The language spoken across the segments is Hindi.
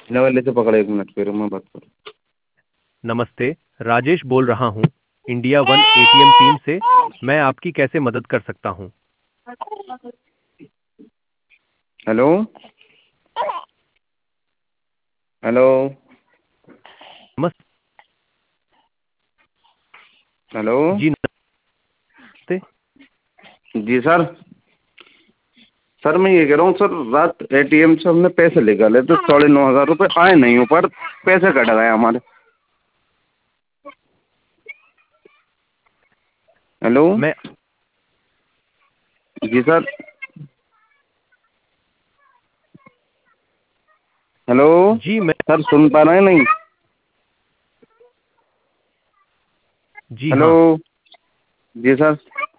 नवेले से पकड़े, 1 मिनट फिर मैं बात करूँ। नमस्ते, राजेश बोल रहा हूँ, इंडिया वन एटीएम टीम से। मैं आपकी कैसे मदद कर सकता हूँ? हेलो हेलो नमस्ते हेलो। जी, नमस्ते जी सर। सर मैं ये कह रहा हूँ सर, रात एटीएम से हमने पैसे निकाले तो 9,500 रुपये आए नहीं, ऊपर पैसे कट गए हमारे। हेलो। मैं जी सर। हेलो। जी मैं सर सुन पा रहे हैं नहीं? जी हेलो। हाँ। जी सर।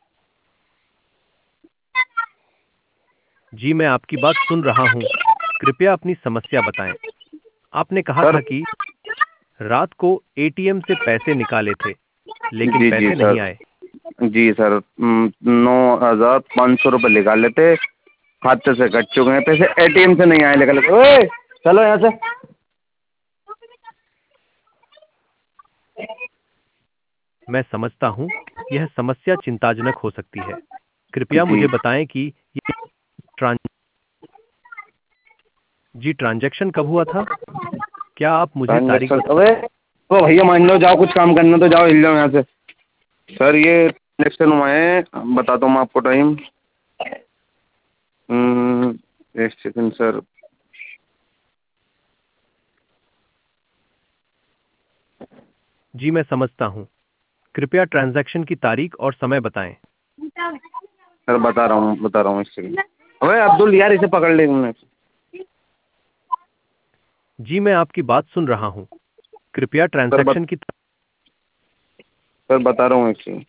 जी मैं आपकी बात सुन रहा हूँ, कृपया अपनी समस्या बताएं। आपने कहा सर था कि रात को एटीएम से पैसे निकाले थे, लेकिन जी जी पैसे सर। नहीं आए। जी सर, 9,500 रुपये निकाल लेते, खाते से कट चुके हैं पैसे, एटीएम से नहीं आए निकल। ओए चलो यहाँ से। मैं समझता हूँ, यह समस्या चिंताजनक हो सकती है। कृपया जी मुझे बताएं कि ये ट्रांज जी ट्रांजैक्शन कब हुआ था? क्या आप मुझे तारीख ट्रांजेक्शन, बता? अबे तो भैया मान लो, जाओ कुछ काम करना तो जाओ, हिल जाओ यहाँ से। सर ये ट्रांजेक्शन हुआ है, बताता हूँ मैं आपको टाइम। 1 second sir. जी मैं समझता हूँ, कृपया ट्रांजैक्शन की तारीख और समय बताएं। सर बता रहा हूँ 1 सेकंड। अबे अब्दुल यार, इसे पकड़ ले तुमने। जी मैं आपकी बात सुन रहा हूँ, कृपया सर ट्रांजैक्शन की सर बता रहा हूँ 1 सेकंड।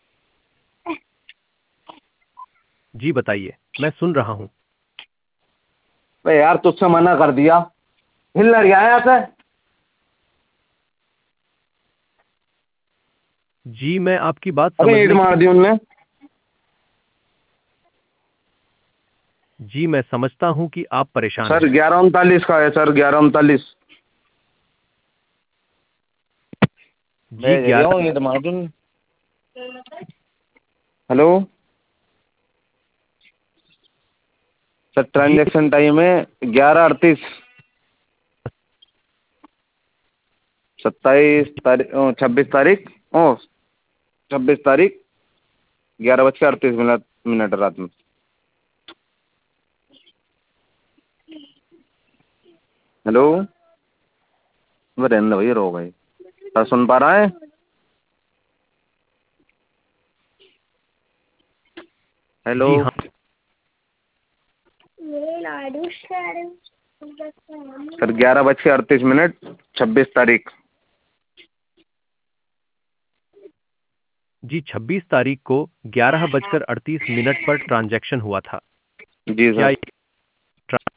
जी बताइए, मैं सुन रहा हूँ। अबे यार तुझसे मना कर दिया, हिल ना रहा है यहाँ से। जी मैं आपकी बात अबे ईंट समझने मार की दी उनने। जी मैं समझता हूँ कि आप परेशान सर हैं। 11:39 का है सर, 11:39। जी मैं जगह 11। हूँ, ईंट मार दी। हेलो। सर जी ट्रांजेक्शन टाइम है 11:38। 27 तारीख, 26 तारीख, ओ 26 तारीख, 11:38 रात में। हेलो। मैं रहने दो भैया, रो भाई। सर सुन पा रहा है? हेलो। जी हाँ। सर 11:38, 26 तारीख। जी 26 तारीख को 11:38 पर ट्रांजैक्शन हुआ था। जी क्या सर। ये ट्रा-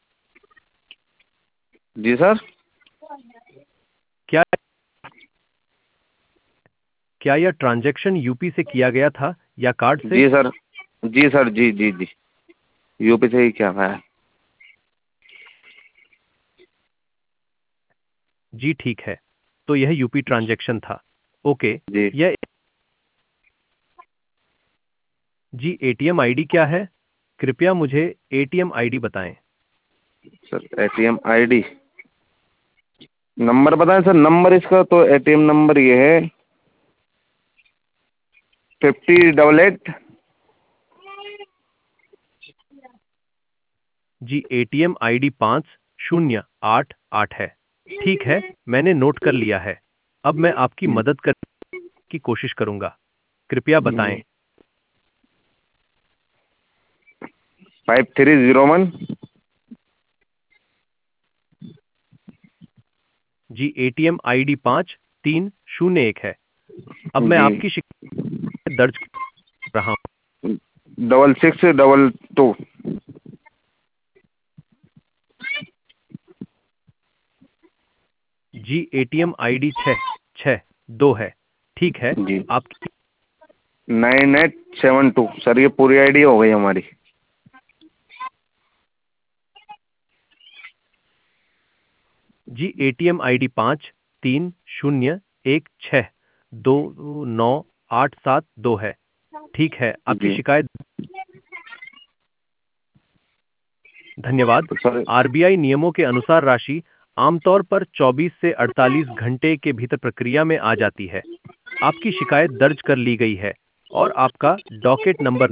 जी सर। क्या क्या यह ट्रांजैक्शन यूपी से किया गया था या कार्ड से? जी सर। जी सर। जी जी जी। यूपी से ही क्या है? जी ठीक है, तो यह यूपी ट्रांजैक्शन था। ओके। जी यह जी एटीएम आईडी क्या है? कृपया मुझे एटीएम आईडी बताएं। सर, एटीएम आईडी नंबर बताएं सर। नंबर इसका तो एटीएम नंबर ये है 5088। जी एटीएम आईडी 5088 है। ठीक है, मैंने नोट कर लिया है। अब मैं आपकी मदद करने की कोशिश करूंगा। कृपया बताएं। 5301। जी एटीएम आईडी 5301 है। अब मैं जी आपकी शिकायत दर्ज कर रहा हूं। 6622। जी एटीएम आईडी 6662 है। ठीक है, जी आपकी 9872। सर ये पूरी आईडी हो गई हमारी। जी, एटीएम आईडी 53 0 1 6 2 9 8 7 2 है। ठीक है, आपकी जी। शिकायत धन्यवाद। तो सर, आरबीआई नियमों के अनुसार राशि आमतौर पर 24 से 48 घंटे के भीतर प्रक्रिया में आ जाती है। आपकी शिकायत दर्ज कर ली गई है और आपका डॉकेट नंबर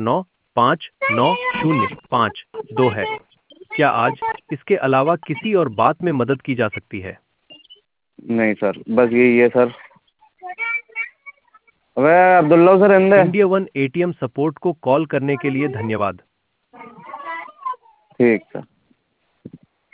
959052 है। क्या आज इसके अलावा किसी और बात में मदद की जा सकती है? नहीं सर, बस यही है सर। अबे अब्दुल्ला सर इंदे। इंडिया वन एटीएम सपोर्ट को कॉल करने के लिए धन्यवाद। ठीक सर।